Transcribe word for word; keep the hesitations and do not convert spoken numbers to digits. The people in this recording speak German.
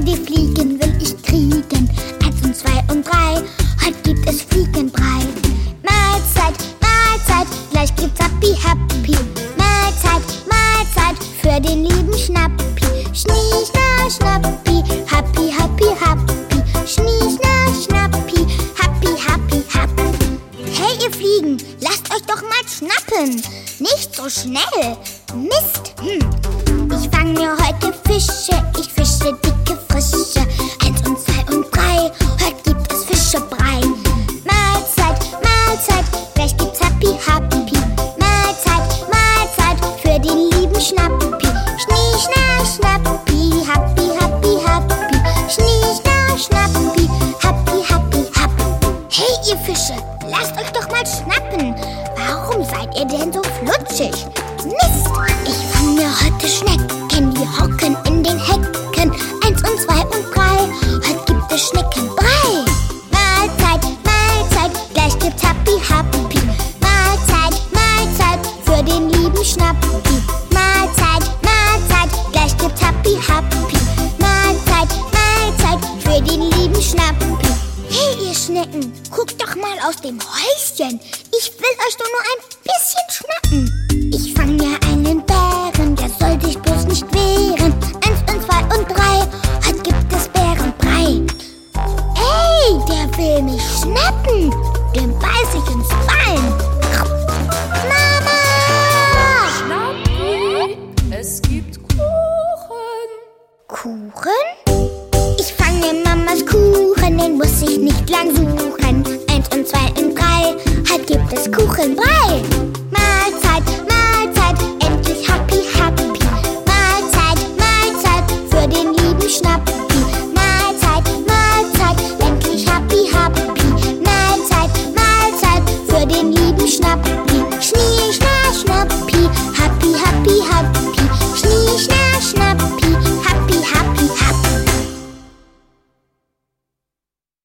die Fliegen will ich kriegen. Eins und zwei und drei, heute gibt es Fliegenbrei. Mahlzeit, Mahlzeit, gleich gibt's Happy, Happy. Mahlzeit, Mahlzeit, für den lieben Schnappi. Schnie, schna, Schnappi, Happy, Happy, Happy. Schnie, schna, Schnappi, Happy, Happy, Happy. Hey ihr Fliegen, lasst euch doch mal schnappen. Nicht so schnell. Mist. Hm. Ich fang mir heute Fische, ich fische dicke Frische. Eins und zwei und drei, heute gibt es Fischebrei. Mahlzeit, Mahlzeit, gleich gibt's Happy, Happy. Mahlzeit, Mahlzeit, für den lieben Schnappi. Schnie, schna, Schnappi, Happy, Happy, Happy. Schnie, schna, Schnappi, Happy, Happy, Happy. Hey ihr Fische, lasst euch doch mal schnappen. Warum seid ihr denn so flutschig? Mist! Ich fang mir heute Schnecken, die hocken in den Hecken. Eins und zwei und drei, heute gibt es Schneckenbrei. Mahlzeit, Mahlzeit, gleich gibt's Happy, Happy. Mahlzeit, Mahlzeit, für den lieben Schnappi. Mahlzeit, Mahlzeit, gleich gibt's Happy, Happy. Mahlzeit, Mahlzeit, für den lieben Schnappi. Hey ihr Schnecken, guckt doch mal aus dem Häuschen. Ich will euch doch nur ein